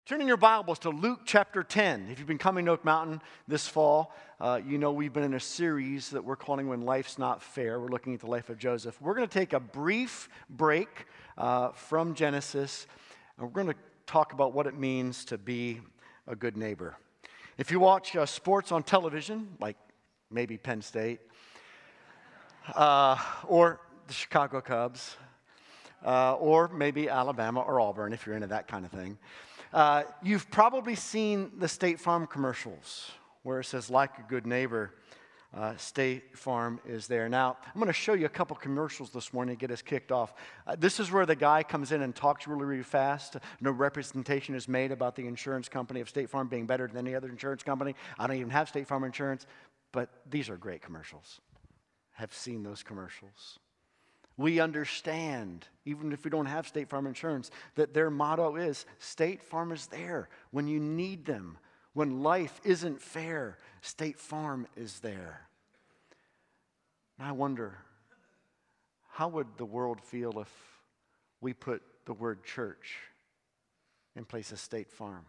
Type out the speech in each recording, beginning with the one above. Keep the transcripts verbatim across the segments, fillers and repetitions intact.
Turn in your Bibles to Luke chapter ten. If you've been coming to Oak Mountain this fall, uh, you know we've been in a series that we're calling When Life's Not Fair. We're looking at the life of Joseph. We're going to take a brief break uh, from Genesis, and we're going to talk about what it means to be a good neighbor. If you watch uh, sports on television, like maybe Penn State, uh, or the Chicago Cubs, uh, or maybe Alabama or Auburn, if you're into that kind of thing, Uh, you've probably seen the State Farm commercials where it says, like a good neighbor, uh, State Farm is there. Now, I'm going to show you a couple commercials this morning to get us kicked off. Uh, this is where the guy comes in and talks really, really fast. No representation is made about the insurance company of State Farm being better than any other insurance company. I don't even have State Farm insurance, but these are great commercials. Have seen those commercials. We understand, even if we don't have State Farm insurance, that their motto is, State Farm is there when you need them. When life isn't fair, State Farm is there. And I wonder, how would the world feel if we put the word church in place of State Farm?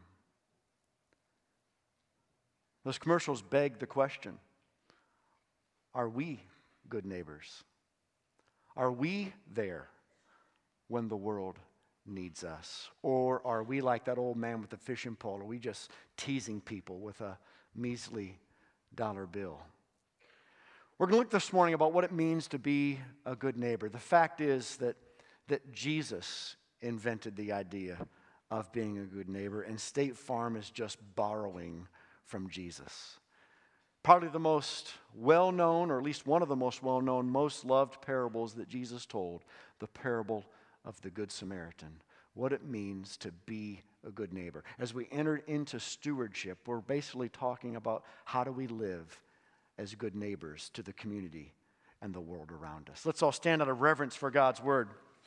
Those commercials beg the question, are we good neighbors? Are we there when the world needs us? Or are we like that old man with the fishing pole? Are we just teasing people with a measly dollar bill? We're going to look this morning about what it means to be a good neighbor. The fact is that, that Jesus invented the idea of being a good neighbor, and State Farm is just borrowing from Jesus. Probably the most well-known, or at least one of the most well-known, most loved parables that Jesus told, the parable of the Good Samaritan. What it means to be a good neighbor. As we enter into stewardship, we're basically talking about how do we live as good neighbors to the community and the world around us. Let's all stand out of reverence for God's word.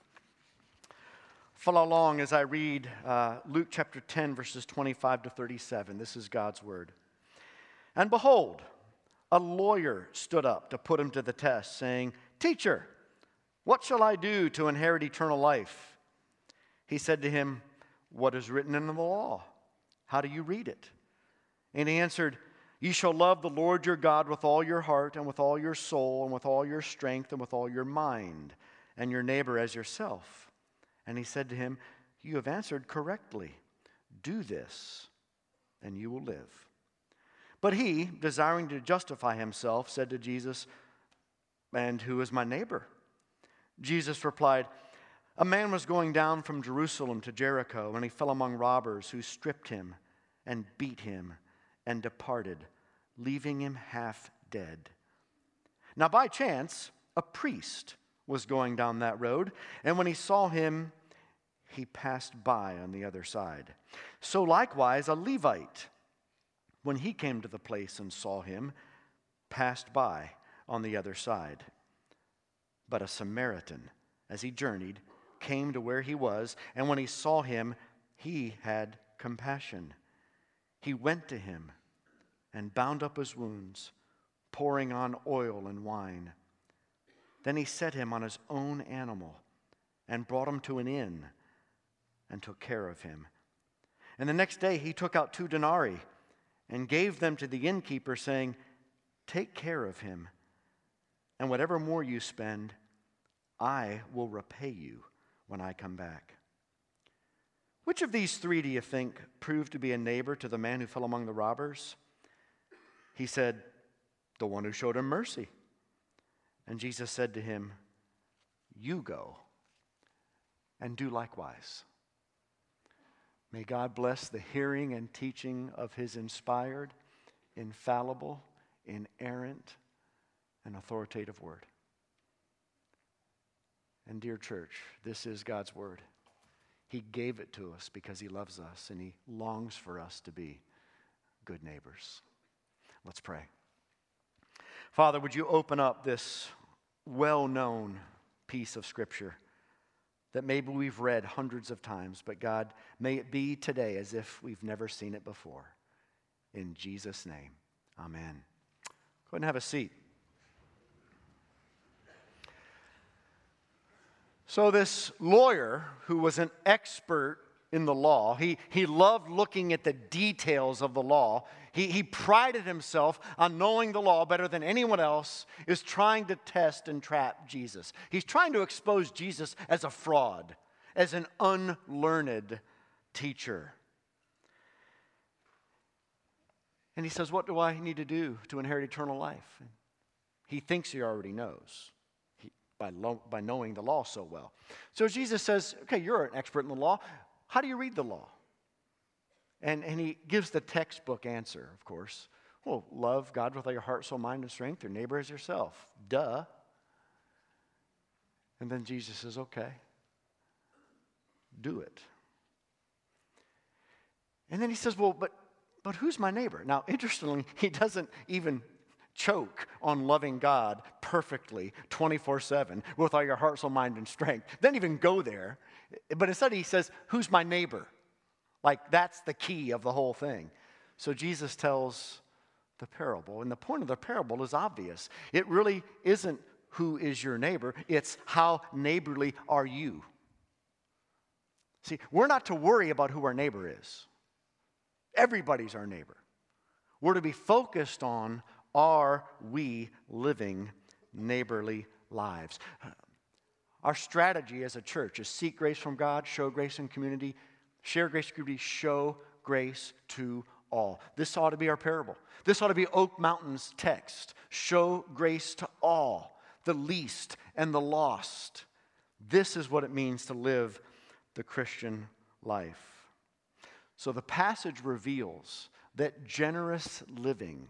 Follow along as I read uh, Luke chapter ten, verses twenty-five to thirty-seven. This is God's word. And behold, a lawyer stood up to put him to the test, saying, Teacher, what shall I do to inherit eternal life? He said to him, What is written in the law? How do you read it? And he answered, You shall love the Lord your God with all your heart, and with all your soul, and with all your strength, and with all your mind, and your neighbor as yourself. And he said to him, You have answered correctly. Do this, and you will live. But he, desiring to justify himself, said to Jesus, And who is my neighbor? Jesus replied, A man was going down from Jerusalem to Jericho, and he fell among robbers who stripped him and beat him and departed, leaving him half dead. Now by chance, a priest was going down that road, and when he saw him, he passed by on the other side. So likewise, a Levite, when he came to the place and saw him, passed by on the other side. But a Samaritan, as he journeyed, came to where he was, and when he saw him, he had compassion. He went to him and bound up his wounds, pouring on oil and wine. Then he set him on his own animal and brought him to an inn and took care of him. And the next day he took out two denarii and gave them to the innkeeper, saying, Take care of him, and whatever more you spend, I will repay you when I come back. Which of these three do you think proved to be a neighbor to the man who fell among the robbers? He said, The one who showed him mercy. And Jesus said to him, You go and do likewise. May God bless the hearing and teaching of his inspired, infallible, inerrant, and authoritative word. And dear church, this is God's word. He gave it to us because he loves us, and he longs for us to be good neighbors. Let's pray. Father, would you open up this well-known piece of Scripture that maybe we've read hundreds of times, but God, may it be today as if we've never seen it before. In Jesus' name, amen. Go ahead and have a seat. So this lawyer, who was an expert in the law. He, he loved looking at the details of the law. He, he prided himself on knowing the law better than anyone else, is trying to test and trap Jesus. He's trying to expose Jesus as a fraud, as an unlearned teacher. And he says, what do I need to do to inherit eternal life? He thinks he already knows he, by, lo, by knowing the law so well. So Jesus says, okay, you're an expert in the law. How do you read the law? And, and he gives the textbook answer, of course. Well, love God with all your heart, soul, mind, and strength, your neighbor as yourself. Duh. And then Jesus says, okay, do it. And then he says, well, but But who's my neighbor? Now, interestingly, he doesn't even choke on loving God perfectly twenty-four seven with all your heart, soul, mind, and strength. Doesn't even go there. But instead he says, who's my neighbor? Like that's the key of the whole thing. So Jesus tells the parable. And the point of the parable is obvious. It really isn't who is your neighbor. It's how neighborly are you. See, we're not to worry about who our neighbor is. Everybody's our neighbor. We're to be focused on, are we living neighborly lives? Our strategy as a church is seek grace from God, show grace in community, share grace in community, show grace to all. This ought to be our parable. This ought to be Oak Mountain's text. Show grace to all, the least and the lost. This is what it means to live the Christian life. So the passage reveals that generous living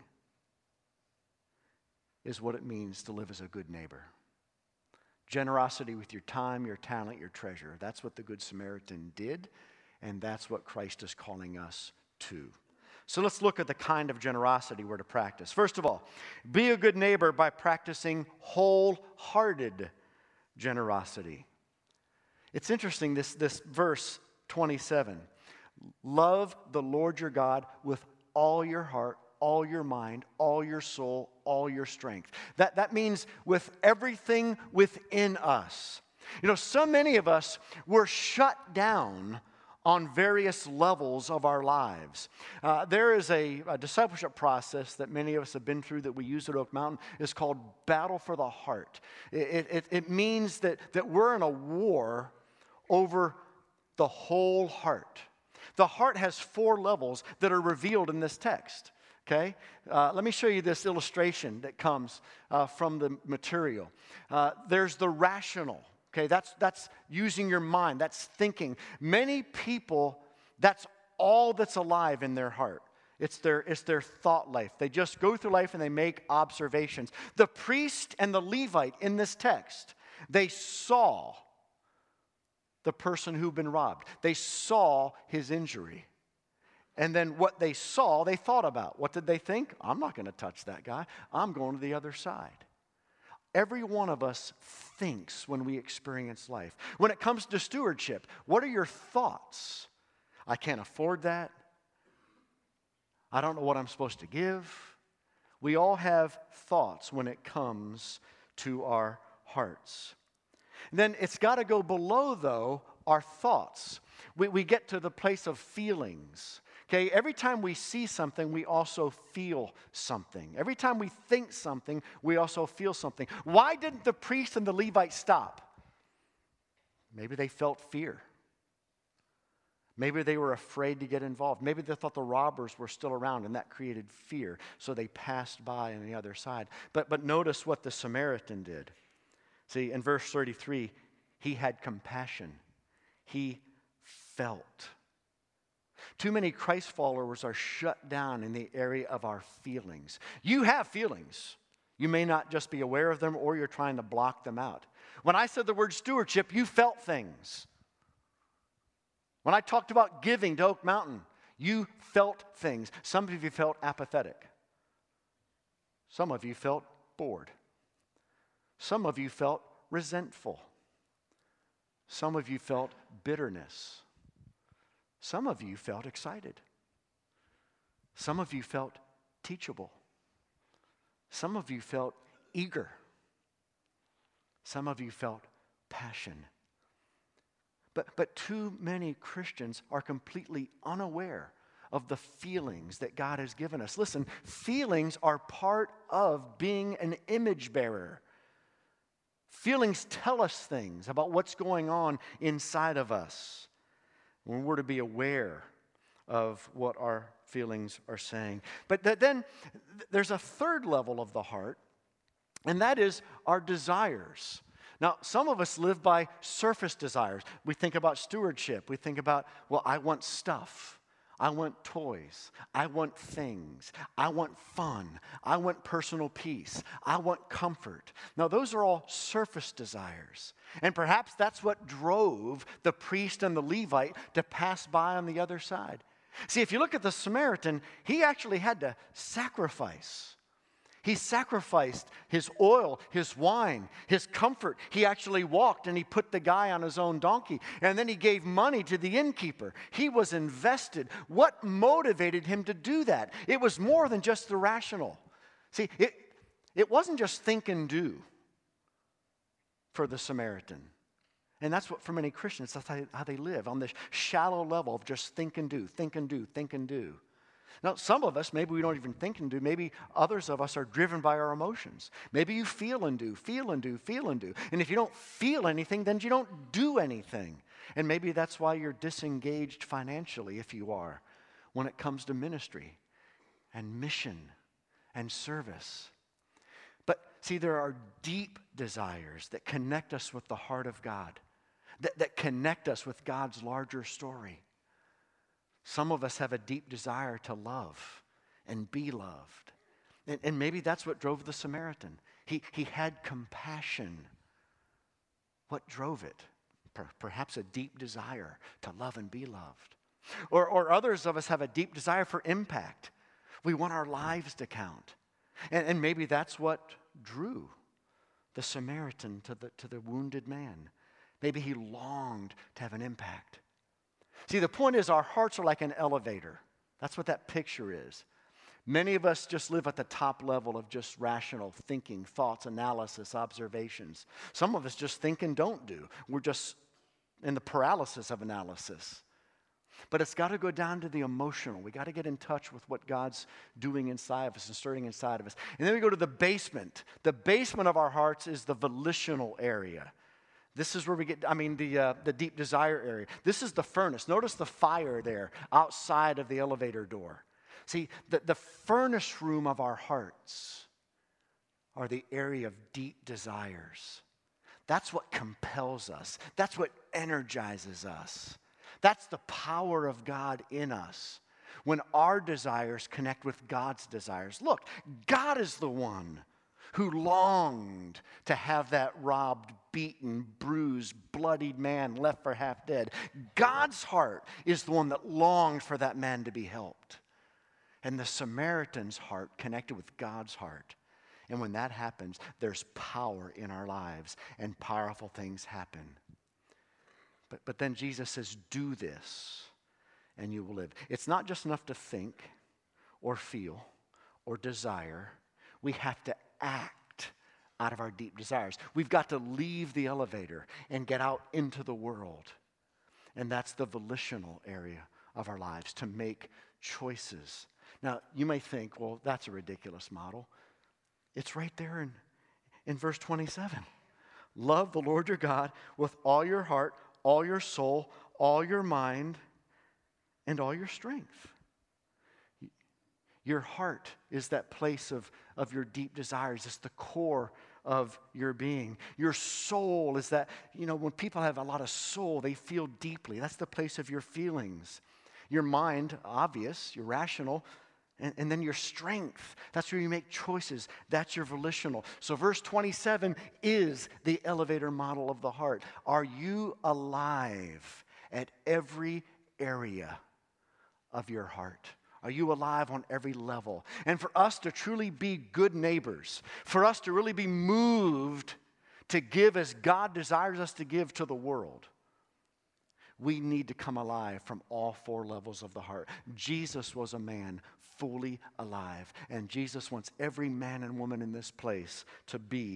is what it means to live as a good neighbor. Generosity with your time, your talent, your treasure. That's what the Good Samaritan did, and that's what Christ is calling us to. So let's look at the kind of generosity we're to practice. First of all, be a good neighbor by practicing wholehearted generosity. It's interesting, this, this verse twenty-seven. Love the Lord your God with all your heart, all your mind, all your soul, all your strength. That, that means with everything within us. You know, so many of us were shut down on various levels of our lives. Uh, there is a, a discipleship process that many of us have been through that we use at Oak Mountain. It's called Battle for the Heart. It, it, it means that, that we're in a war over the whole heart. The heart has four levels that are revealed in this text, okay? Uh, let me show you this illustration that comes uh, from the material. Uh, there's the rational, okay? That's, that's using your mind. That's thinking. Many people, that's all that's alive in their heart. It's their, it's their thought life. They just go through life and they make observations. The priest and the Levite in this text, they saw the person who'd been robbed. They saw his injury. And then what they saw, they thought about. What did they think? I'm not going to touch that guy. I'm going to the other side. Every one of us thinks when we experience life. When it comes to stewardship, what are your thoughts? I can't afford that. I don't know what I'm supposed to give. We all have thoughts when it comes to our hearts. Then it's got to go below, though, our thoughts. We, we get to the place of feelings. Okay, every time we see something, we also feel something. Every time we think something, we also feel something. Why didn't the priest and the Levite stop? Maybe they felt fear. Maybe they were afraid to get involved. Maybe they thought the robbers were still around, and that created fear. So they passed by on the other side. But, but notice what the Samaritan did. See, in verse thirty-three, he had compassion. He felt. Too many Christ followers are shut down in the area of our feelings. You have feelings. You may not just be aware of them, or you're trying to block them out. When I said the word stewardship, you felt things. When I talked about giving to Oak Mountain, you felt things. Some of you felt apathetic. Some of you felt bored. Some of you felt resentful. Some of you felt bitterness. Some of you felt excited. Some of you felt teachable. Some of you felt eager. Some of you felt passion. But, but too many Christians are completely unaware of the feelings that God has given us. Listen, feelings are part of being an image bearer. Feelings tell us things about what's going on inside of us. When we're to be aware of what our feelings are saying. But th- then there's a third level of the heart, and that is our desires. Now, some of us live by surface desires. We think about stewardship. We think about, well, I want stuff. I want toys. I want things. I want fun. I want personal peace. I want comfort. Now, those are all surface desires. And perhaps that's what drove the priest and the Levite to pass by on the other side. See, if you look at the Samaritan, he actually had to sacrifice. He sacrificed his oil, his wine, his comfort. He actually walked and he put the guy on his own donkey. And then he gave money to the innkeeper. He was invested. What motivated him to do that? It was more than just the rational. See, it, it wasn't just think and do for the Samaritan. And that's what for many Christians, that's how, how they live, on this shallow level of just think and do, think and do, think and do. Now, some of us, maybe we don't even think and do. Maybe others of us are driven by our emotions. Maybe you feel and do, feel and do, feel and do. And if you don't feel anything, then you don't do anything. And maybe that's why you're disengaged financially, if you are, when it comes to ministry and mission and service. But see, there are deep desires that connect us with the heart of God, that, that connect us with God's larger story. Some of us have a deep desire to love and be loved. And, and maybe that's what drove the Samaritan. He, he had compassion. What drove it? Per, perhaps a deep desire to love and be loved. Or, or others of us have a deep desire for impact. We want our lives to count. And, and maybe that's what drew the Samaritan to the, to the wounded man. Maybe he longed to have an impact. See, the point is our hearts are like an elevator. That's what that picture is. Many of us just live at the top level of just rational thinking, thoughts, analysis, observations. Some of us just think and don't do. We're just in the paralysis of analysis. But it's got to go down to the emotional. We got to get in touch with what God's doing inside of us and stirring inside of us. And then we go to the basement. The basement of our hearts is the volitional area. This is where we get, I mean, the uh, the deep desire area. This is the furnace. Notice the fire there outside of the elevator door. See, the, the furnace room of our hearts are the area of deep desires. That's what compels us. That's what energizes us. That's the power of God in us. When our desires connect with God's desires. Look, God is the one who longed to have that robbed, beaten, bruised, bloodied man left for half dead. God's heart is the one that longed for that man to be helped. And the Samaritan's heart connected with God's heart. And when that happens, there's power in our lives and powerful things happen. But, but then Jesus says, do this and you will live. It's not just enough to think or feel or desire. We have to act out of our deep desires. We've got to leave the elevator and get out into the world. And that's the volitional area of our lives, to make choices. Now, you may think, well, that's a ridiculous model. It's right there in, in verse twenty-seven. Love the Lord your God with all your heart, all your soul, all your mind, and all your strength. Your heart is that place of, of your deep desires. It's the core of your being. Your soul is that, you know, when people have a lot of soul, they feel deeply. That's the place of your feelings. Your mind, obvious, you're rational. And, and then your strength, that's where you make choices. That's your volitional. So verse twenty-seven is the elevator model of the heart. Are you alive at every area of your heart? Are you alive on every level? And for us to truly be good neighbors, for us to really be moved to give as God desires us to give to the world, we need to come alive from all four levels of the heart. Jesus was a man fully alive, and Jesus wants every man and woman in this place to be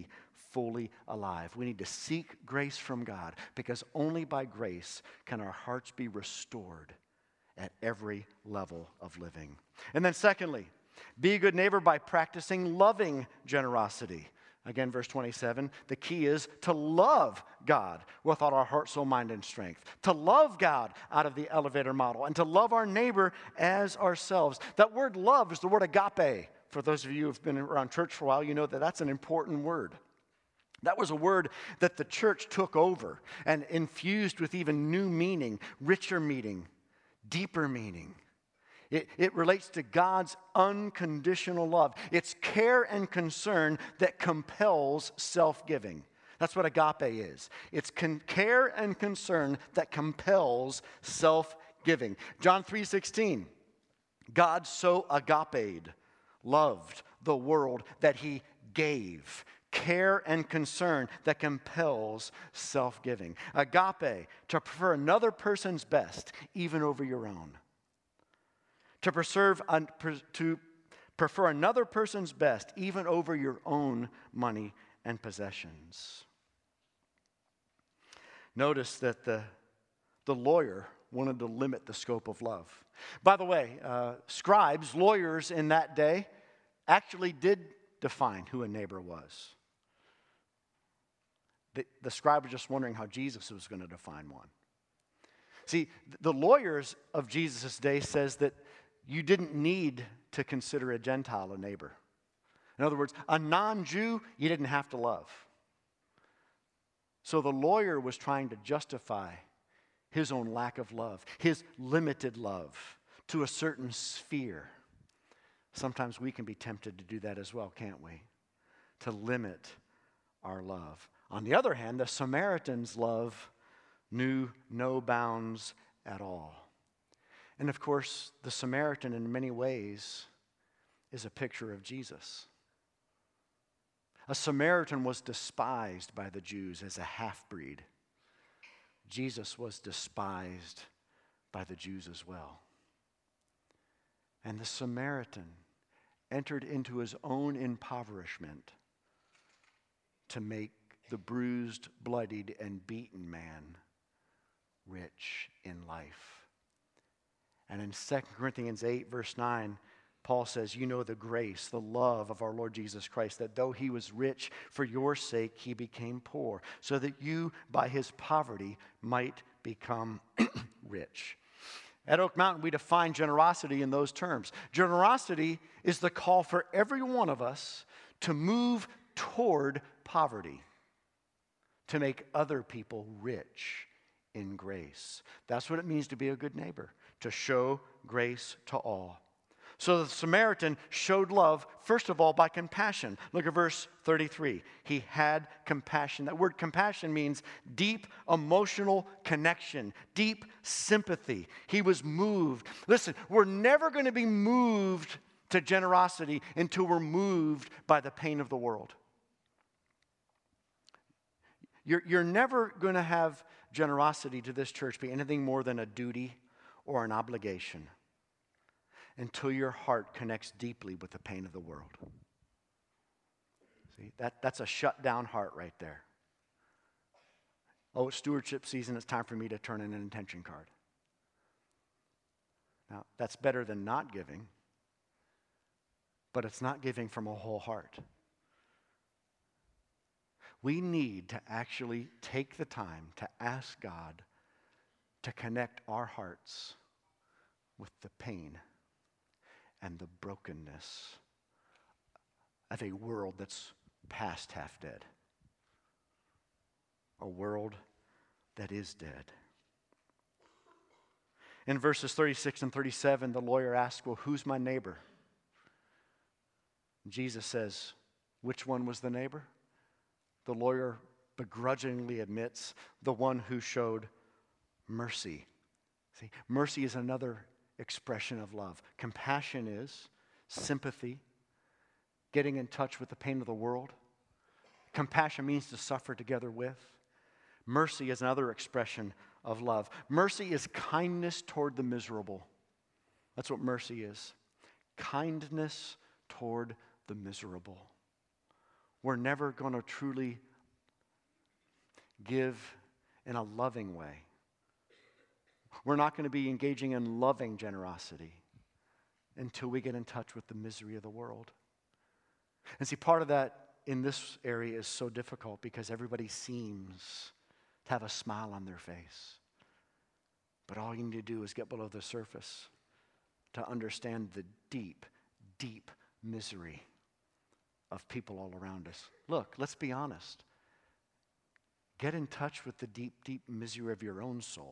fully alive. We need to seek grace from God, because only by grace can our hearts be restored at every level of living. And then secondly, be a good neighbor by practicing loving generosity. Again, verse twenty-seven, the key is to love God with all our heart, soul, mind, and strength. To love God out of the elevator model, and to love our neighbor as ourselves. That word love is the word agape. For those of you who have been around church for a while, you know that that's an important word. That was a word that the church took over and infused with even new meaning, richer meaning, deeper meaning. It, it relates to God's unconditional love. It's care and concern that compels self-giving. That's what agape is. It's con- care and concern that compels self-giving. John three sixteen, God so agaped, loved the world that he gave. Care and concern that compels self-giving. Agape, to prefer another person's best even over your own. To, preserve, to prefer another person's best even over your own money and possessions. Notice that the, the lawyer wanted to limit the scope of love. By the way, uh, scribes, lawyers in that day, actually did define who a neighbor was. The, the scribe was just wondering how Jesus was going to define one. See, the lawyers of Jesus' day says that you didn't need to consider a Gentile a neighbor. In other words, a non-Jew you didn't have to love. So the lawyer was trying to justify his own lack of love, his limited love to a certain sphere. Sometimes we can be tempted to do that as well, can't we? To limit our love. On the other hand, the Samaritan's love knew no bounds at all. And of course, the Samaritan in many ways is a picture of Jesus. A Samaritan was despised by the Jews as a half-breed. Jesus was despised by the Jews as well. And the Samaritan entered into his own impoverishment to make the bruised, bloodied, and beaten man rich in life. And in Second Corinthians eight, verse nine, Paul says, you know the grace, the love of our Lord Jesus Christ, that though he was rich, for your sake he became poor, so that you by his poverty might become rich. At Oak Mountain, we define generosity in those terms. Generosity is the call for every one of us to move toward poverty, to make other people rich in grace. That's what it means to be a good neighbor, to show grace to all. So the Samaritan showed love, first of all, by compassion. Look at verse thirty-three. He had compassion. That word compassion means deep emotional connection, deep sympathy. He was moved. Listen, we're never going to be moved to generosity until we're moved by the pain of the world. You're, you're never going to have generosity to this church be anything more than a duty or an obligation until your heart connects deeply with the pain of the world. See, that, that's a shut down heart right there. Oh, it's stewardship season, it's time for me to turn in an intention card. Now, that's better than not giving, but it's not giving from a whole heart. We need to actually take the time to ask God to connect our hearts with the pain and the brokenness of a world that's past half dead. A world that is dead. In verses thirty-six and thirty-seven, the lawyer asks, well, who's my neighbor? Jesus says, which one was the neighbor? The lawyer begrudgingly admits the one who showed mercy. See, mercy is another expression of love. Compassion is sympathy, getting in touch with the pain of the world. Compassion means to suffer together with. Mercy is another expression of love. Mercy is kindness toward the miserable. That's what mercy is. Kindness toward the miserable. we're never going to truly give in a loving way. We're not going to be engaging in loving generosity until we get in touch with the misery of the world. And see, part of that in this area is so difficult because everybody seems to have a smile on their face. But all you need to do is get below the surface to understand the deep, deep misery of people all around us. Look, let's be honest. Get in touch with the deep, deep misery of your own soul.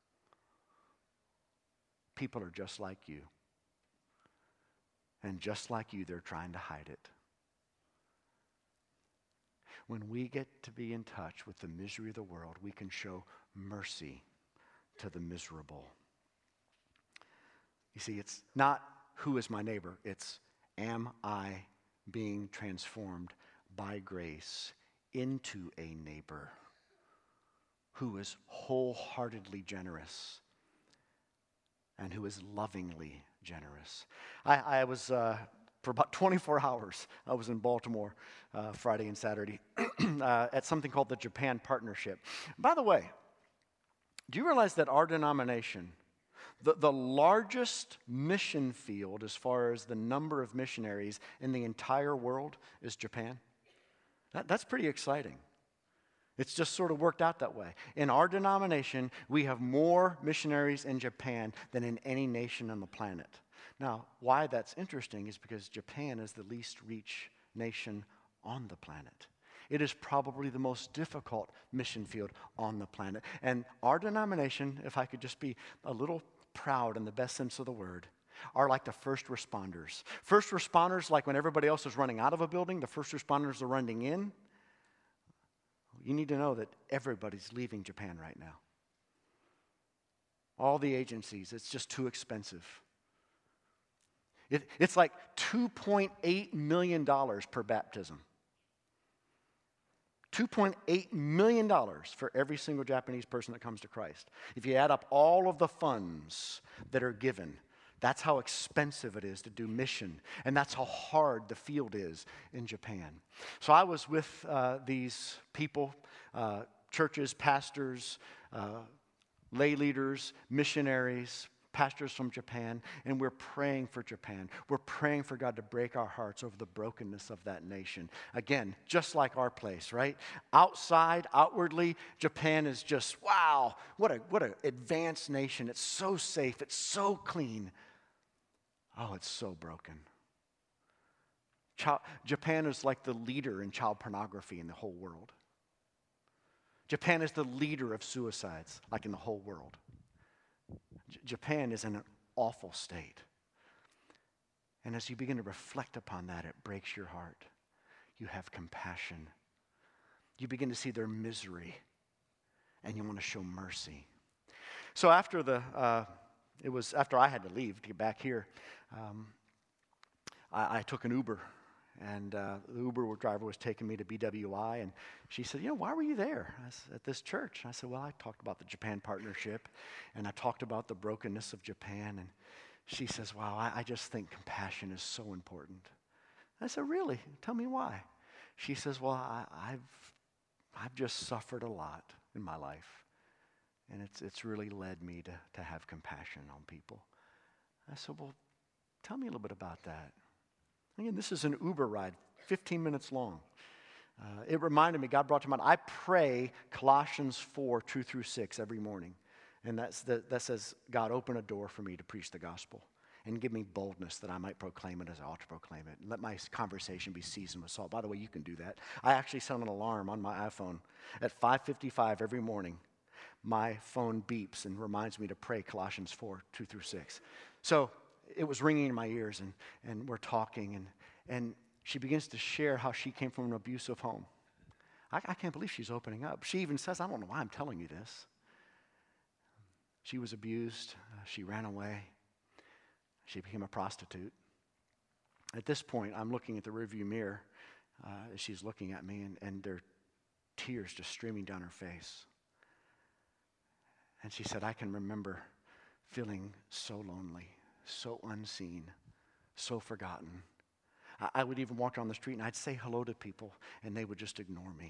People are just like you. And just like you, they're trying to hide it. When we get to be in touch with the misery of the world, we can show mercy to the miserable. You see, it's not who is my neighbor. It's am I being transformed by grace into a neighbor who is wholeheartedly generous and who is lovingly generous. I, I was, uh, for about twenty-four hours, I was in Baltimore uh, Friday and Saturday uh, at something called the Japan Partnership. By the way, do you realize that our denomination, the, the largest mission field as far as the number of missionaries in the entire world is Japan? That, that's pretty exciting. It's just sort of worked out that way. In our denomination, we have more missionaries in Japan than in any nation on the planet. Now, why that's interesting is because Japan is the least reached nation on the planet. It is probably the most difficult mission field on the planet. And our denomination, if I could just be a little proud in the best sense of the word, are like the first responders. First responders, like when everybody else is running out of a building, the first responders are running in. You need to know that everybody's leaving Japan right now. All the agencies, it's just too expensive. It, it's like two point eight million dollars per baptism. two point eight million dollars for every single Japanese person that comes to Christ. If you add up all of the funds that are given, that's how expensive it is to do mission. And that's how hard the field is in Japan. So I was with uh, these people, uh, churches, pastors, uh, lay leaders, missionaries, pastors from Japan, and we're praying for Japan. We're praying for God to break our hearts over the brokenness of that nation. Again, just like our place, right? Outside, outwardly, Japan is just, wow, what a what an advanced nation. It's so safe. It's so clean. Oh, it's so broken. Child, Japan is like the leader in child pornography in the whole world. Japan is the leader of suicides, like in the whole world. J- Japan is in an awful state. And as you begin to reflect upon that, it breaks your heart. You have compassion. You begin to see their misery, and you want to show mercy. So after the, uh, it was after I had to leave to get back here, um, I, I took an Uber. And uh, the Uber driver was taking me to B W I, and she said, you know, why were you there I said, at this church? I said, well, I talked about the Japan Partnership, and I talked about the brokenness of Japan. And she says, wow, I, I just think compassion is so important. I said, really? Tell me why. She says, well, I, I've, I've just suffered a lot in my life, and it's, it's really led me to, to have compassion on people. I said, well, tell me a little bit about that. Again, this is an Uber ride, fifteen minutes long. Uh, it reminded me, God brought to mind, I pray Colossians four, two through six every morning. And that's the, that says, God, open a door for me to preach the gospel and give me boldness that I might proclaim it as I ought to proclaim it. And let my conversation be seasoned with salt. By the way, you can do that. I actually set an alarm on my iPhone at five fifty-five every morning. My phone beeps and reminds me to pray Colossians four, two through six. So it was ringing in my ears, and, and we're talking, and, and she begins to share how she came from an abusive home. I, I can't believe she's opening up. She even says, I don't know why I'm telling you this. She was abused. Uh, she ran away. She became a prostitute. At this point, I'm looking at the rearview mirror uh, as she's looking at me, and, and there are tears just streaming down her face. And she said, I can remember feeling so lonely, so unseen, so forgotten. I, I would even walk down the street and I'd say hello to people and they would just ignore me.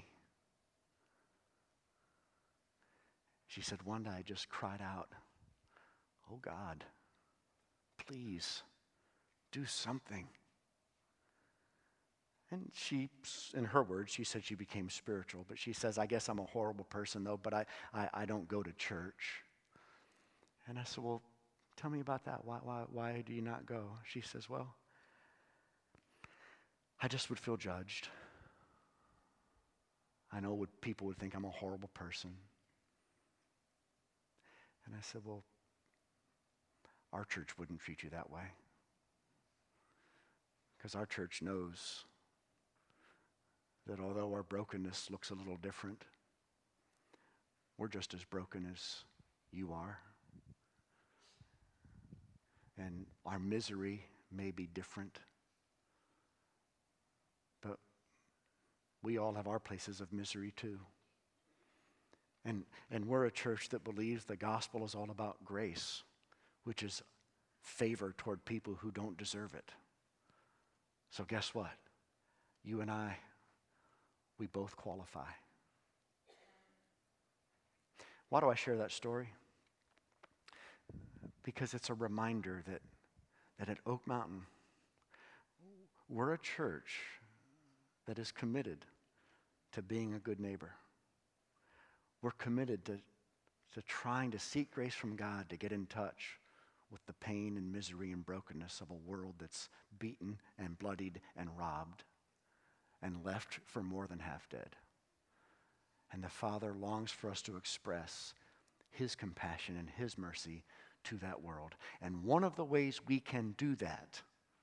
She said, one day I just cried out, oh God, please do something. And she, in her words, she said she became spiritual. But she says, I guess I'm a horrible person, though, but I, I, I don't go to church. And I said, well, tell me about that. Why, why, why do you not go? She says, well, I just would feel judged. I know what people would think I'm a horrible person. And I said, well, our church wouldn't treat you that way. Because our church knows that although our brokenness looks a little different, we're just as broken as you are. And our misery may be different, but we all have our places of misery too. And, and we're a church that believes the gospel is all about grace, which is favor toward people who don't deserve it. So guess what? You and I, we both qualify. Why do I share that story? Because it's a reminder that, that at Oak Mountain, we're a church that is committed to being a good neighbor. We're committed to, to trying to seek grace from God to get in touch with the pain and misery and brokenness of a world that's beaten and bloodied and robbed and left for more than half dead. And the Father longs for us to express his compassion and his mercy to that world. And one of the ways we can do that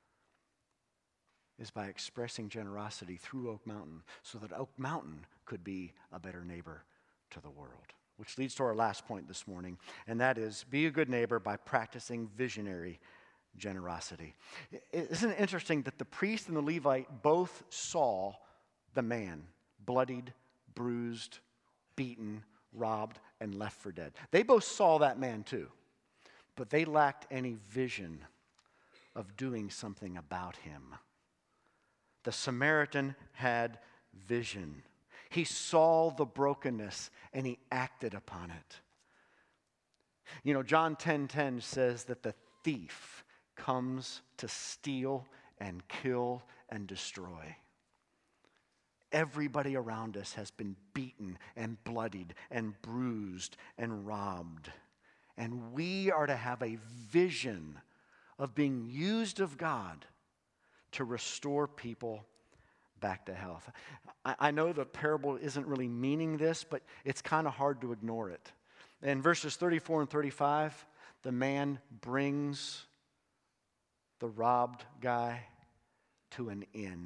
is by expressing generosity through Oak Mountain so that Oak Mountain could be a better neighbor to the world. Which leads to our last point this morning, and that is be a good neighbor by practicing visionary generosity. Isn't it interesting that the priest and the Levite both saw the man bloodied, bruised, beaten, robbed, and left for dead? They both saw that man too, but they lacked any vision of doing something about him. The Samaritan had vision. He saw the brokenness and he acted upon it. You know, John ten ten says that the thief comes to steal and kill and destroy. Everybody around us has been beaten and bloodied and bruised and robbed. And we are to have a vision of being used of God to restore people back to health. I, I know the parable isn't really meaning this, but it's kind of hard to ignore it. In verses thirty-four and thirty-five, the man brings the robbed guy to an inn.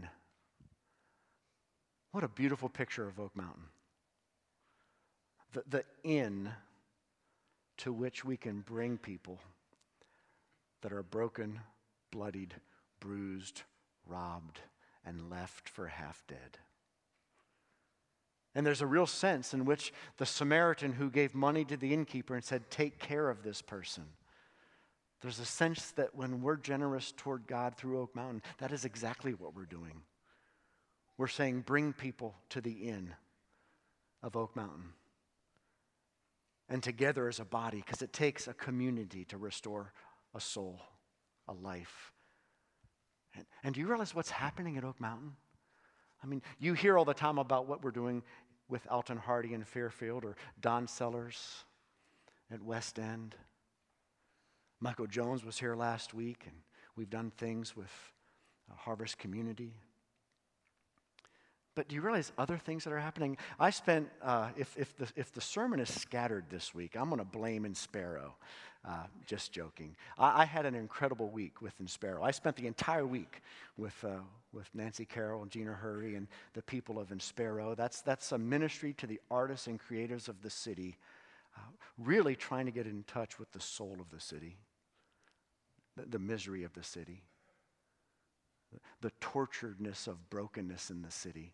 What a beautiful picture of Oak Mountain. The, the inn to which we can bring people that are broken, bloodied, bruised, robbed, and left for half dead. And there's a real sense in which the Samaritan who gave money to the innkeeper and said, take care of this person. There's a sense that when we're generous toward God through Oak Mountain, that is exactly what we're doing. We're saying, bring people to the inn of Oak Mountain. And together as a body, because it takes a community to restore a soul, a life. And, and do you realize what's happening at Oak Mountain? I mean, you hear all the time about what we're doing with Alton Hardy in Fairfield or Don Sellers at West End. Michael Jones was here last week, and we've done things with Harvest Community. But do you realize other things that are happening? I spent, uh, if, if, the, if the sermon is scattered this week, I'm going to blame Inspiro. Uh, just joking. I, I had an incredible week with Inspiro. I spent the entire week with uh, with Nancy Carroll and Gina Hurry and the people of Inspiro. That's, that's a ministry to the artists and creators of the city, uh, really trying to get in touch with the soul of the city, the, the misery of the city, the, the torturedness of brokenness in the city.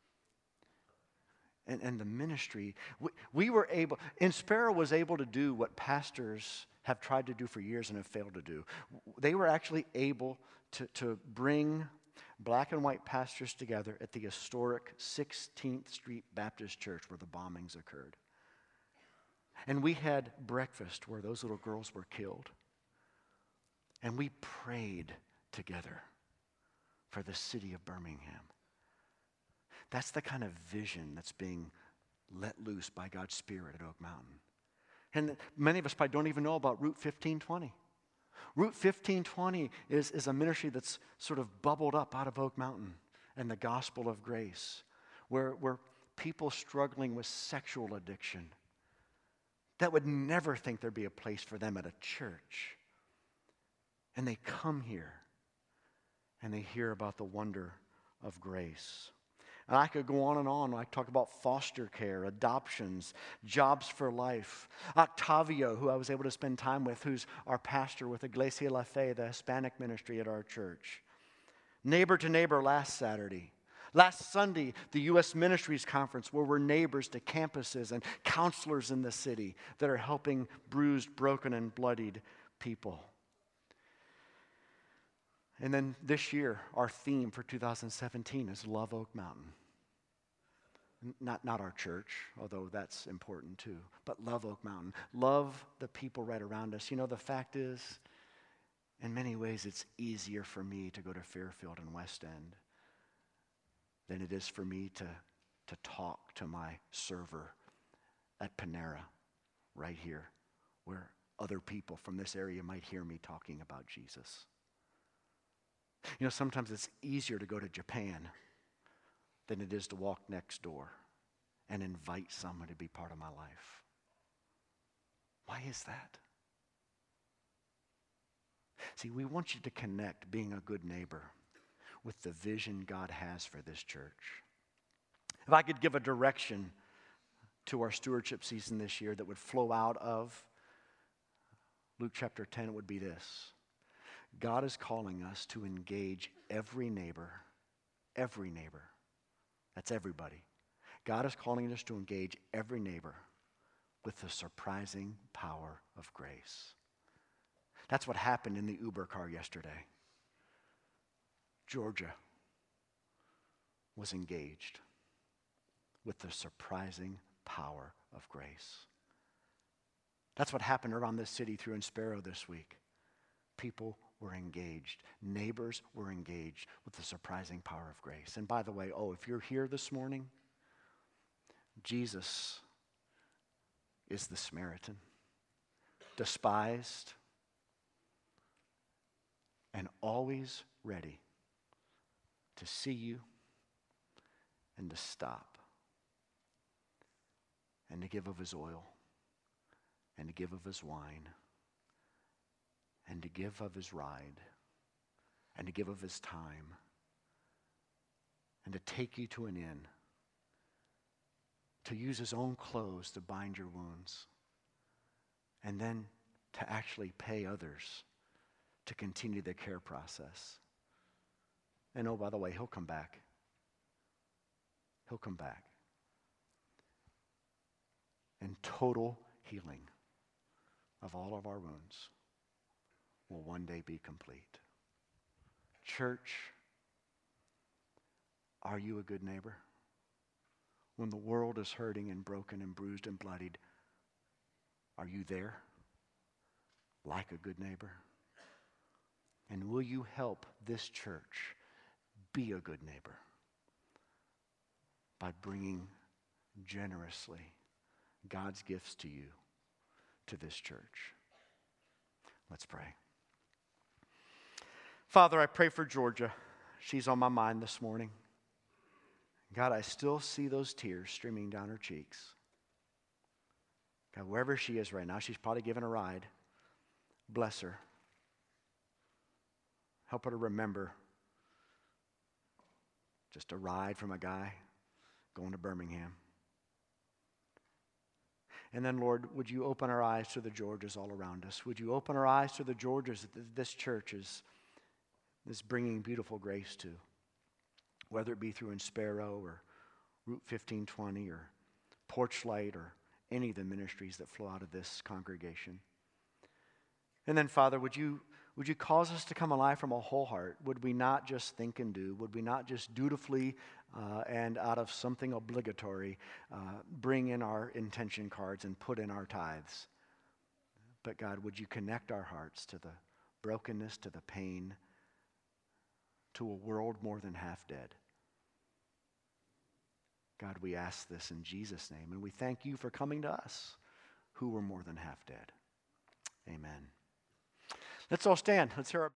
And, and the ministry, we, we were able, Inspiro was able to do what pastors have tried to do for years and have failed to do. They were actually able to, to bring black and white pastors together at the historic sixteenth Street Baptist Church where the bombings occurred. And we had breakfast where those little girls were killed. And we prayed together for the city of Birmingham. That's the kind of vision that's being let loose by God's Spirit at Oak Mountain. And many of us probably don't even know about Route fifteen twenty. Route fifteen twenty is, is a ministry that's sort of bubbled up out of Oak Mountain and the gospel of grace, where, where people struggling with sexual addiction that would never think there'd be a place for them at a church. And they come here and they hear about the wonder of grace. And I could go on and on. I talk about foster care, adoptions, jobs for life. Octavio, who I was able to spend time with, who's our pastor with Iglesia La Fe, the Hispanic ministry at our church. Neighbor to Neighbor last Saturday. Last Sunday, the U S Ministries Conference, where we're neighbors to campuses and counselors in the city that are helping bruised, broken, and bloodied people. And then this year, our theme for two thousand seventeen is Love Oak Mountain. Not, not our church, although that's important too, but love Oak Mountain. Love the people right around us. You know, the fact is, in many ways, it's easier for me to go to Fairfield and West End than it is for me to, to talk to my server at Panera right here, where other people from this area might hear me talking about Jesus. You know, sometimes it's easier to go to Japan than it is to walk next door and invite someone to be part of my life. Why is that? See, we want you to connect being a good neighbor with the vision God has for this church. If I could give a direction to our stewardship season this year that would flow out of Luke chapter ten, it would be this. God is calling us to engage every neighbor, every neighbor. That's everybody. God is calling us to engage every neighbor with the surprising power of grace. That's what happened in the Uber car yesterday. Georgia was engaged with the surprising power of grace. That's what happened around this city through Inspiro this week. People were engaged. Neighbors were engaged with the surprising power of grace. And by the way, oh, if you're here this morning, Jesus is the Samaritan, despised and always ready to see you and to stop and to give of his oil and to give of his wine and to give of his ride and to give of his time and to take you to an inn, to use his own clothes to bind your wounds, and then to actually pay others to continue the care process. And oh, by the way, he'll come back. He'll come back. And total healing of all of our wounds will one day be complete. Church, are you a good neighbor? When the world is hurting and broken and bruised and bloodied, are you there like a good neighbor? And will you help this church be a good neighbor by bringing generously God's gifts to you, to this church? Let's pray. Father, I pray for Georgia. She's on my mind this morning. God, I still see those tears streaming down her cheeks. God, wherever she is right now, she's probably given a ride. Bless her. Help her to remember just a ride from a guy going to Birmingham. And then, Lord, would you open our eyes to the Georgias all around us? Would you open our eyes to the Georgias that this church is, is bringing beautiful grace to, whether it be through Inspiro or Route fifteen twenty or Porchlight or any of the ministries that flow out of this congregation. And then, Father, would you, Would you cause us to come alive from a whole heart? Would we not just think and do? Would we not just dutifully uh, and out of something obligatory uh, bring in our intention cards and put in our tithes? But God, would you connect our hearts to the brokenness, to the pain, to a world more than half dead? God, we ask this in Jesus' name, and we thank you for coming to us who were more than half dead. Amen. Let's all stand. Let's hear our